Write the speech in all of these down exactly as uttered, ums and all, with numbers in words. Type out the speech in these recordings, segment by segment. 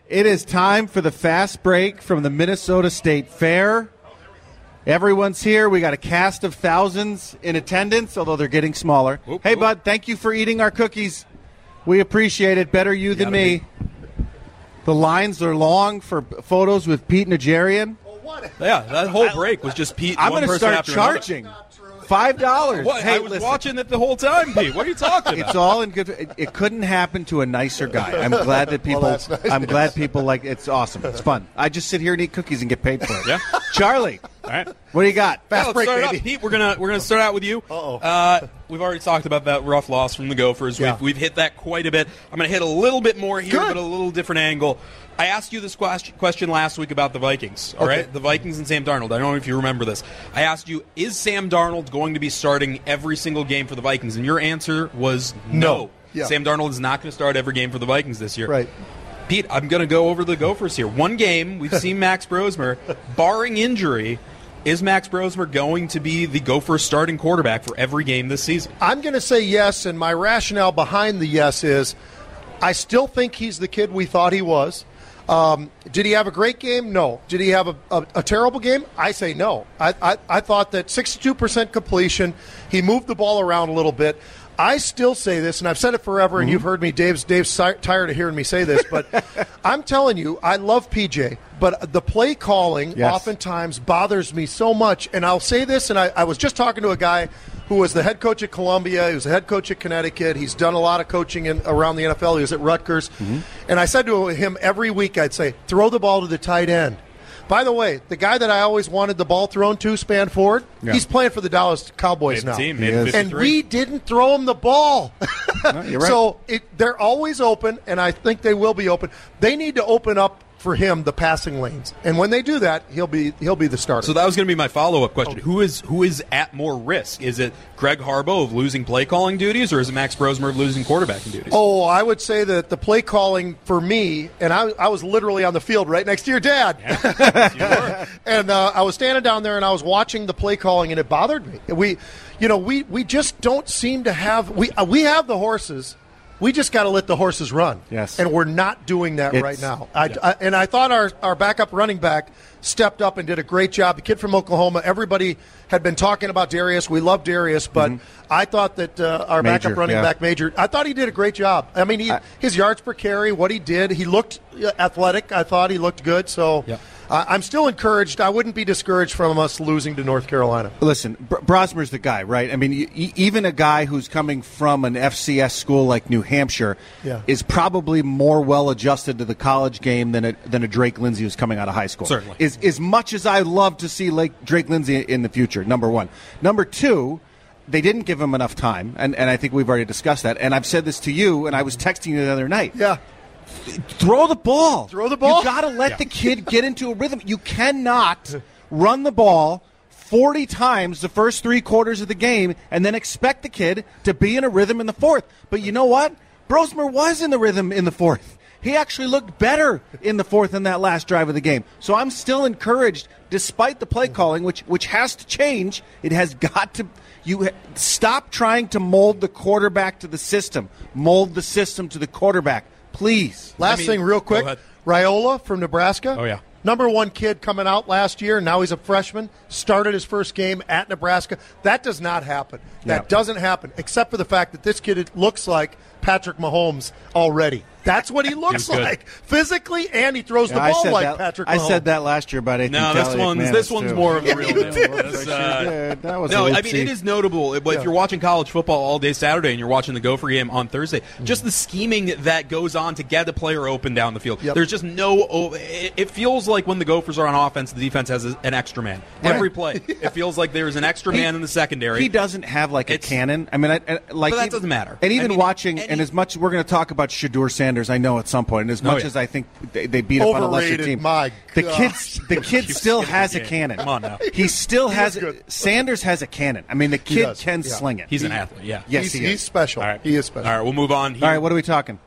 It is time for the fast break from the Minnesota State Fair. Everyone's here. We got a cast of thousands in attendance, although they're getting smaller. Oop, hey, oop. Bud, thank you for eating our cookies. We appreciate it. Better you, you than me. Be. The lines are long for photos with Pete Najarian. Yeah, that whole break was just Pete. I'm going to start charging. Five dollars. Hey, I was listen. watching it the whole time, Pete. What are you talking about? It's all in good. It, it couldn't happen to a nicer guy. I'm glad that people. Well, nice. I'm glad people like. It's awesome. It's fun. I just sit here and eat cookies and get paid for it. Yeah, Charlie. All right. What do you got? Fast yeah, break, baby. Pete, we're gonna we're gonna start out with you. Uh-oh. Uh We've already talked about that rough loss from the Gophers. Yeah. We've, we've hit that quite a bit. I'm going to hit a little bit more here, Good. but a little different angle. I asked you this question last week about the Vikings, all okay. right? The Vikings and Sam Darnold. I don't know if you remember this. I asked you, is Sam Darnold going to be starting every single game for the Vikings? And your answer was no. no. Yeah. Sam Darnold is not going to start every game for the Vikings this year. Right. Pete, I'm going to go over the Gophers here. One game, we've seen Max Brosmer, barring injury. Is Max Brosmer going to be the Gophers starting quarterback for every game this season? I'm going to say yes, and my rationale behind the yes is I still think he's the kid we thought he was. Um, did he have a great game? No. Did he have a, a, a terrible game? I say no. I, I, I thought that sixty-two percent completion, he moved the ball around a little bit. I still say this, and I've said it forever, and mm-hmm. you've heard me. Dave's, Dave's si- tired of hearing me say this, but I'm telling you, I love P J, but the play calling yes. oftentimes bothers me so much. And I'll say this, and I, I was just talking to a guy who was the head coach at Columbia. He was the head coach at Connecticut. He's done a lot of coaching in, around the N F L. He was at Rutgers. Mm-hmm. And I said to him every week, I'd say, throw the ball to the tight end. By the way, the guy that I always wanted the ball thrown to, Span Ford, yeah. he's playing for the Dallas Cowboys now. Team, and we didn't throw him the ball. No, you're right. So it, they're always open, and I think they will be open. They need to open up for him the passing lanes, and when they do that, he'll be he'll be the starter. So that was going to be my follow-up question. Oh. Who is who is at more risk? Is it Greg Harbaugh of losing play calling duties, or is it Max Brosmer of losing quarterbacking duties? Oh, I would say that the play calling for me, and I, I was literally on the field right next to your dad, yeah, and uh, I was standing down there and I was watching the play calling, and it bothered me. We, you know, we we just don't seem to have we uh, we have the horses. We just got to let the horses run. Yes. And we're not doing that it's, right now. I, yeah. I, and I thought our, our backup running back stepped up and did a great job. The kid from Oklahoma, everybody had been talking about Darius. We love Darius, but mm-hmm. I thought that uh, our Major, backup running yeah. back, Major, I thought he did a great job. I mean, he, I, his yards per carry, what he did, he looked athletic. I thought he looked good. So yeah. uh, I'm still encouraged. I wouldn't be discouraged from us losing to North Carolina. Listen, Br- Brosmer's the guy, right? I mean, y- even a guy who's coming from an F C S school like New Hampshire yeah. is probably more well-adjusted to the college game than a, than a Drake Lindsay who's coming out of high school. Certainly. Is, as much as I love to see like Drake Lindsay in the future, number one. Number two, they didn't give him enough time, and, and I think we've already discussed that. And I've said this to you, and I was texting you the other night. Yeah. Throw the ball. Throw the ball. You got to let yeah. the kid get into a rhythm. You cannot run the ball forty times the first three quarters of the game and then expect the kid to be in a rhythm in the fourth. But you know what? Brosmer was in the rhythm in the fourth. He actually looked better in the fourth in that last drive of the game. So I'm still encouraged, despite the play calling, which which has to change. It has got to. You ha- stop trying to mold the quarterback to the system. Mold the system to the quarterback, please. Last I mean, thing, real quick. Raiola from Nebraska. Oh yeah. Number one kid coming out last year. Now he's a freshman. Started his first game at Nebraska. That does not happen. That Yeah. doesn't happen, except for the fact that this kid looks like Patrick Mahomes already. That's what he looks like physically, and he throws Yeah, the I ball said like that, Patrick Mahomes. I said that last year about Ethan No, this Kelly one's McManus, this one's too. more of a real deal. did. That's, uh, Yeah, that was no, a I mean it is notable. If Yeah. you're watching college football all day Saturday and you're watching the Gopher game on Thursday, mm-hmm. just the scheming that goes on to get a player open down the field. Yep. There's just no. Oh, it, it feels like when the Gophers are on offense, the defense has a, an extra man Right. every play. It feels like there's an extra He- man in the secondary. He doesn't have like a It's- cannon. I mean, I, I, like But that even- doesn't matter. And even I mean, watching, any- and as much we're going to talk about Shadur Sanders, I know at some point, and as Oh, much yeah. as I think they, they beat up on a lesser Overrated, team, my the God. kid, the kid Keep still skipping has the a game. cannon. Come on now. He still He has is good. Sanders has a cannon. I mean, the kid does, can yeah. sling it. He's an athlete. Yeah. Yes, he's, he is. he's special. All right. He is special. All right, we'll move on. He, All right, what are we talking?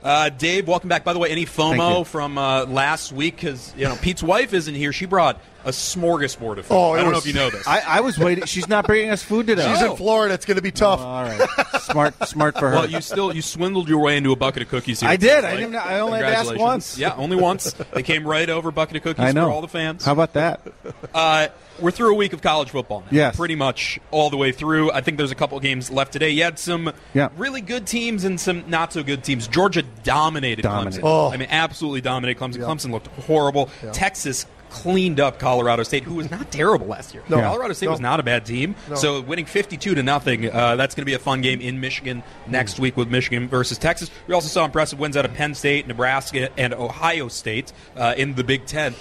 Uh, Dave, welcome back. By the way, any FOMO from uh, last week? Because you know Pete's wife isn't here. She brought a smorgasbord of food. Oh, I don't was, know if you know this. I, I was waiting. She's not bringing us food today. She's oh. in Florida. It's going to be tough. Oh, all right. Smart, smart for her. Well, you still you swindled your way into a bucket of cookies here. I did. Like, I didn't. I only had to ask once. Yeah, only once. They came right over bucket of cookies I know. for all the fans. How about that? Uh, we're through a week of college football now. Yes. Pretty much all the way through. I think there's a couple of games left today. You had some yeah. really good teams and some not so good teams. Georgia dominated Dominated. Clemson. Oh. I mean, absolutely dominated Clemson. Yeah. Clemson looked horrible. Yeah. Texas cleaned up Colorado State, who was not terrible last year. No. Colorado State No. was not a bad team. No. So winning fifty-two to nothing, uh, that's going to be a fun game in Michigan next week with Michigan versus Texas. We also saw impressive wins out of Penn State, Nebraska, and Ohio State uh, in the Big Ten.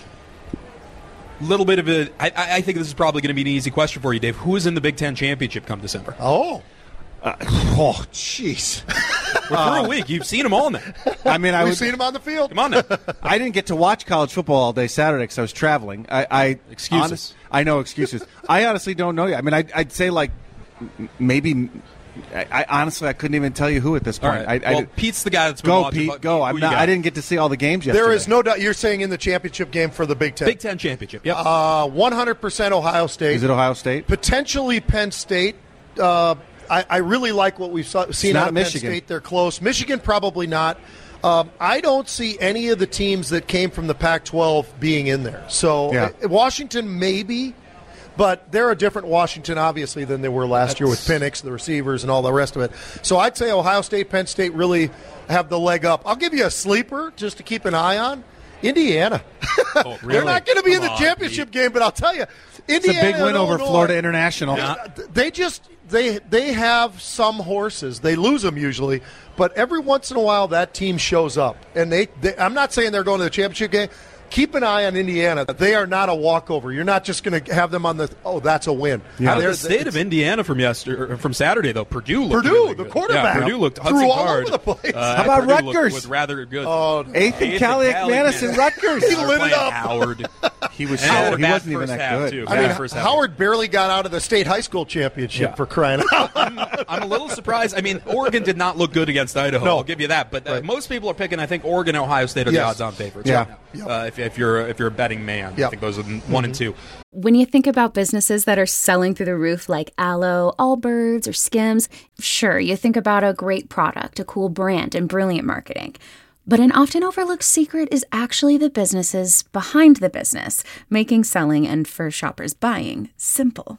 Little bit of a, I, I think this is probably going to be an easy question for you, Dave. Who is in the Big Ten championship come December? Oh. Uh, oh, jeez. We're through a week. You've seen them all now. I mean, I We've was. seen him on the field. Come on now. I didn't get to watch college football all day Saturday because I was traveling. I, I Excuses. honest- I know excuses. I honestly don't know yet. I mean, I, I'd say like m- maybe. I, I honestly I couldn't even tell you who at this All point. right. I, I well, did- Pete's the guy that's been go watching. Pete, but go. who I'm you not. got? I didn't get to see all the games yesterday. There is no doubt. You're saying in the championship game for the Big Ten. Big Ten championship. Yep. Uh, one hundred percent Ohio State. Is it Ohio State? Potentially Penn State. Uh, I, I really like what we've saw, seen not out of Michigan. Penn State. They're close. Michigan probably not. Um, I don't see any of the teams that came from the Pac twelve being in there. So Yeah. uh, Washington maybe, but they're a different Washington obviously than they were last year with Penix, the receivers, and all the rest of it. So I'd say Ohio State, Penn State really have the leg up. I'll give you a sleeper just to keep an eye on. Indiana. Oh, really? They're not going to be in Come the on, championship Pete. game, but I'll tell you, It's Indiana a big win and over Illinois, Florida International. Yeah. They just they they have some horses. They lose them usually, but every once in a while that team shows up. And they, they I'm not saying they're going to the championship game. Keep an eye on Indiana. They are not a walkover. You're not just going to have them on the, oh, that's a win. How did They're- the state of Indiana from yesterday, from Saturday though? Purdue looked Purdue, really the good. quarterback. Yeah, Purdue looked Threw Hudson all Card. over the place. Uh, How about Purdue looked- Rutgers? Was rather good. Oh, Ethan Ethan Caliac Caliac Madison, Madison. Rutgers. He They were lit it playing up. Howard. He was And so, they had a he bad wasn't even first that half, good. too. I Yeah, mean, first half. Howard barely got out of the state high school championship Yeah. for crying out. I'm, I'm a little surprised. I mean, Oregon did not look good against Idaho. No. I'll give you that. But uh, Right. most people are picking, I think, Oregon and Ohio State are the Yes. odds-on favorites. Yeah. right now. Uh, if, if you're if you're a betting man, I Yep. think those are the one and two. When you think about businesses that are selling through the roof like Aloe, Allbirds, or Skims, sure, you think about a great product, a cool brand, and brilliant marketing. But an often overlooked secret is actually the businesses behind the business, making selling and for shoppers buying simple.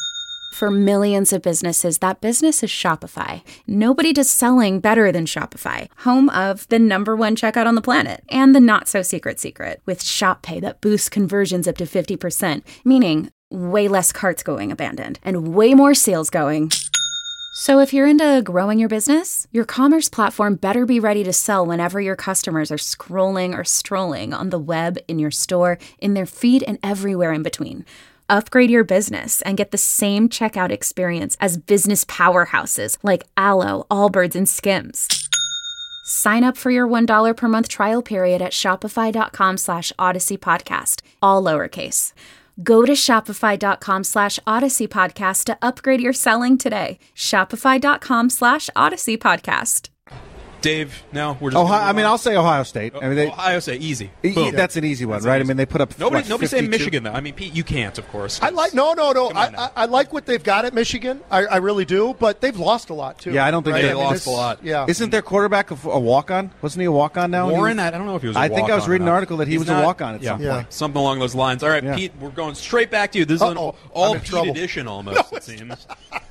For millions of businesses, that business is Shopify. Nobody does selling better than Shopify, home of the number one checkout on the planet and the not-so-secret secret with Shop Pay that boosts conversions up to fifty percent, meaning way less carts going abandoned and way more sales going. So if you're into growing your business, your commerce platform better be ready to sell whenever your customers are scrolling or strolling on the web, in your store, in their feed, and everywhere in between. Upgrade your business and get the same checkout experience as business powerhouses like Aloe, Allbirds, and Skims. Sign up for your one dollar per month trial period at shopify.com slash Odyssey Podcast, all lowercase. Go to shopify.com slash Odyssey Podcast to upgrade your selling today. Shopify.com slash Odyssey Podcast. Dave, no, we're just. Ohio, gonna I move mean, on. I'll say Ohio State. I mean, they, Ohio State, easy. e- Boom. that's an easy one, That's right? easy. I mean, they put up Nobody, what, nobody's saying fifty-two? Michigan though. I mean, Pete, you can't, of course. I like no, no, no. Come I, on now. I, I like what they've got at Michigan. I, I really do, but they've lost a lot too. Yeah, I don't think Right? they They I mean, lost this- a lot. Yeah, Isn't their quarterback a, a walk-on? Wasn't he a walk-on now? Warren, He was- I don't know if he was. A I think I was walk-on or reading an not. article that he He's was a not- walk-on at yeah, some Yeah. point. something along those lines. All right, Yeah. Pete, we're going straight back to you. This is an Uh-oh. all I'm in Pete trouble. edition almost. It seems.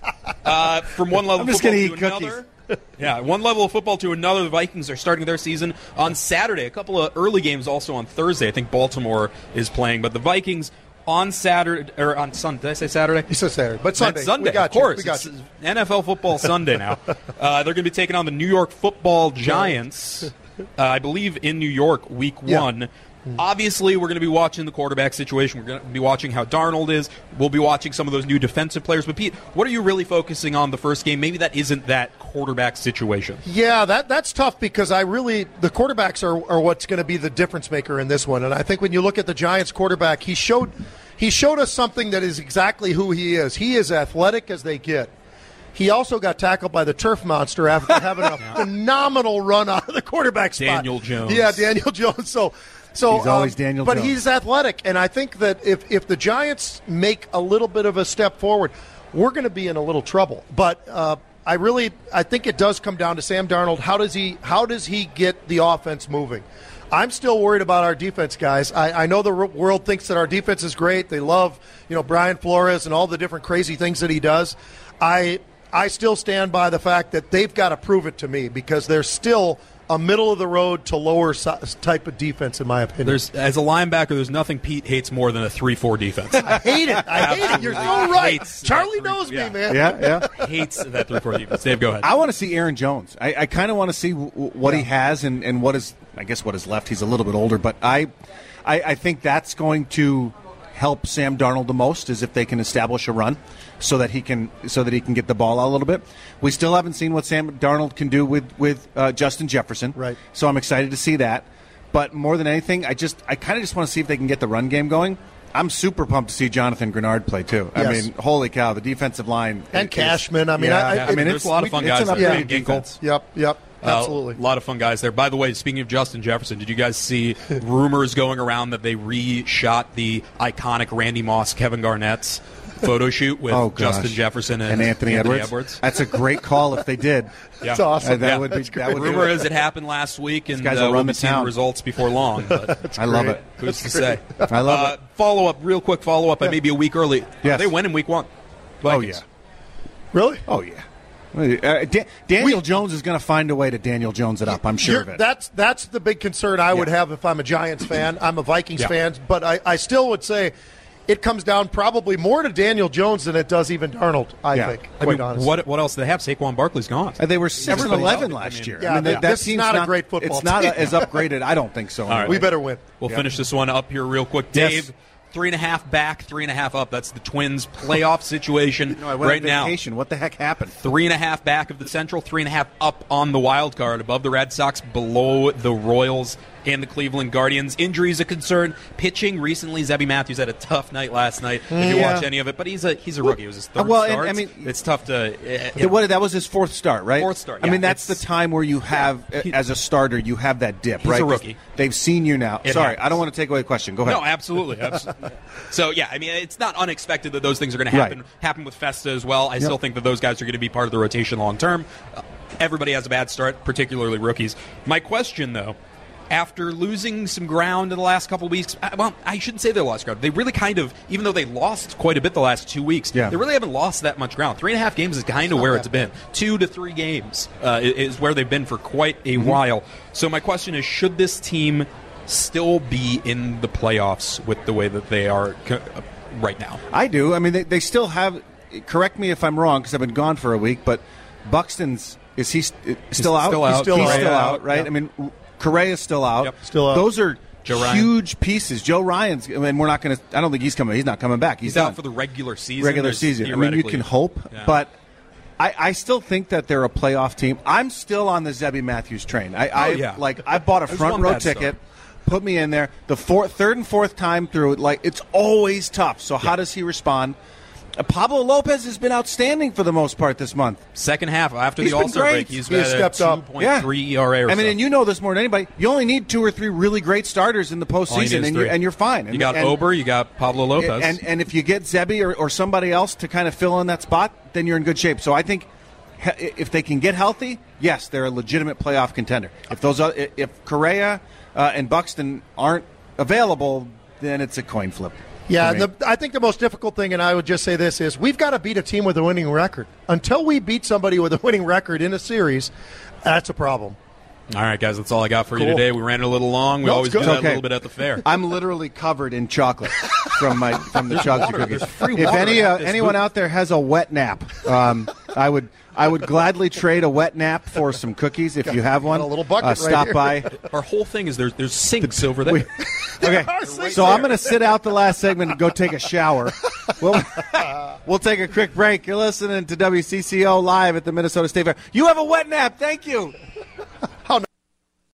Uh, from one level I'm just of football gonna to eat cookies. another. Yeah, one level of football to another. The Vikings are starting their season on Saturday. A couple of early games also on Thursday. I think Baltimore is playing, but the Vikings on Saturday or on Sunday. Did I say Saturday? He said Saturday, but Sunday. It's Sunday, we got of course. You. We got It's you. N F L football Sunday now. Uh, they're going to be taking on the New York Football Giants, uh, I believe, in New York, Week Yeah. One. Obviously, we're going to be watching the quarterback situation. We're going to be watching how Darnold is. We'll be watching some of those new defensive players. But, Pete, what are you really focusing on the first game? Maybe that isn't that quarterback situation. Yeah, that that's tough because I really the quarterbacks are, are what's going to be the difference maker in this one. And I think when you look at the Giants quarterback, he showed he showed us something that is exactly who he is. He is athletic as they get. He also got tackled by the turf monster after having a phenomenal run out of the quarterback spot. Daniel Jones. Yeah, Daniel Jones. So, so He's always um, Daniel but Jones. he's athletic, and I think that if if the Giants make a little bit of a step forward, we're going to be in a little trouble. But uh, I really, I think it does come down to Sam Darnold. How does he, how does he get the offense moving? I'm still worried about our defense, guys. I, I know the world thinks that our defense is great. They love, you know, Brian Flores and all the different crazy things that he does. I I still stand by the fact that they've got to prove it to me because they're still a middle-of-the-road to lower type of defense, in my opinion. There's, as a linebacker, there's nothing Pete hates more than a three four defense. I hate it. I hate it. You're so right. Charlie knows yeah. me, man. Yeah, yeah. Hates that three four defense. Dave, go ahead. I want to see Aaron Jones. I, I kind of want to see w- what yeah. he has and, and what is, I guess, what is left. He's a little bit older, but I, I, I think that's going to help Sam Darnold the most is if they can establish a run so that he can so that he can get the ball out a little bit. We still haven't seen what Sam Darnold can do with with uh, Justin Jefferson. Right. So I'm excited to see that. But more than anything, I just I kind of just want to see if they can get the run game going. I'm super pumped to see Jonathan Grenard play too. Yes. I mean, holy cow, the defensive line and is, Cashman. I mean, yeah, I, yeah, I, I mean, it, there's a lot of fun guys an there. upgraded Yeah. defense. Yep, yep, absolutely. Uh, a lot of fun guys there. By the way, speaking of Justin Jefferson, did you guys see rumors going around that they reshot the iconic Randy Moss, Kevin Garnett's photo shoot with oh, Justin Jefferson and, and Anthony, Anthony Edwards? Edwards? That's a great call if they did. Yeah. That's awesome. Uh, that Yeah. would be, that would Rumor be is it happened last week, and guys uh, will we'll run be the seeing town. results before long. But I love it. who's to say? I love uh, it. Follow up, real quick follow up. I may be a week early. Yes. They win in week one. Oh, Vikings. yeah. Really? Oh, yeah. Uh, Da- Daniel we, Jones is going to find a way to Daniel Jones it up. I'm sure of it. That's that's the big concern I would yeah. have if I'm a Giants fan. I'm a Vikings yeah. fan, but I, I still would say it comes down probably more to Daniel Jones than it does even Darnold, I yeah. think, I quite mean, honestly. what what else do they have? Saquon Barkley's gone. Uh, they were six and eleven I last mean, year. yeah, I mean, yeah. that, that This is team's not a great football It's not team. a, as upgraded. I don't think so. All right. Anyway. We better win. We'll Yeah. finish this one up here real quick. Yes. Dave, three and a half back, three and a half up. That's the Twins' playoff situation No, I went right on now. vacation. What the heck happened? Three and a half back of the Central, three and a half up on the wild card, above the Red Sox, below the Royals and the Cleveland Guardians. Injuries a concern. Pitching recently, Zebby Matthews had a tough night last night. If you Yeah. watch any of it, but he's a he's a rookie. It was his third well, and, start. I mean, it's tough to. Uh, The- what, that was his fourth start, right? Fourth start, I yeah. mean, that's the It's- time where you have, he- as a starter, you have that dip, He's right? a rookie. They've seen you now. It Sorry, happens. I don't want to take away the question. Go ahead. No, absolutely. absolutely. So, yeah, I mean, it's not unexpected that those things are going to happen. Right. Happen with Festa as well. I still think that those guys are going to be part of the rotation long term. Uh, everybody has a bad start, particularly rookies. My question, though, after losing some ground in the last couple of weeks, uh, well, I shouldn't say they lost ground. They really kind of, even though they lost quite a bit the last two weeks, Yeah. they really haven't lost that much ground. Three and a half games is kind of where it's been. Two to three games uh, is where they've been for quite a Mm-hmm. while. So my question is, should this team still be in the playoffs with the way that they are co- uh, right now? I do. I mean, they, they still have. Correct me if I'm wrong, because I've been gone for a week. But Buxton's is he st- still out? still out. He's still He's out. still Yeah. out, right? Yeah. I mean, Correa's still out. Yep. Still out. Those are Joe Ryan. huge pieces. Joe Ryan's. I mean, we're not going to. I don't think he's coming. He's not coming back. He's, He's done. out for the regular season. regular There's season. I mean, you can theoretically- hope, Yeah. but I, I still think that they're a playoff team. I'm still on the Zebby Matthews train. I, I yeah. like. I bought a There's front one row bad start. ticket. Put me in there. The fourth, third, and fourth time through, like it's always tough. So how does he respond? Uh, Pablo Lopez has been outstanding for the most part this month. Second half after He's the been All-Star great. break, he's He has been stepped at up. two point three E R A or I mean, so. and you know this more than anybody. You only need two or three really great starters in the All you need postseason, is and you're three. and you're fine. And, You got and, Ober, you got Pablo Lopez. and and if you get Zebby or, or somebody else to kind of fill in that spot, then you're in good shape. So I think he- if they can get healthy, yes, they're a legitimate playoff contender. If those are, if Correa uh, and Buxton aren't available, then it's a coin flip. Yeah, for and me. the, I think the most difficult thing, and I would just say this, is we've got to beat a team with a winning record. Until we beat somebody with a winning record in a series, that's a problem. All right, guys, that's all I got for you Cool. today. We ran a little long. We No, always it's do good. that Okay. a little bit at the fair. I'm literally covered in chocolate from my from the chocolate water. cookies. There's free If water any at uh, this anyone booth. out there has a wet nap, um, I would I would gladly trade a wet nap for some cookies if you have one. got a little bucket uh, right stop here. by. Our whole thing is there's there's sinks over there. We- okay, so I'm going to sit out the last segment and go take a shower. We'll, we'll take a quick break. You're listening to W C C O live at the Minnesota State Fair. You have a wet nap. Thank you.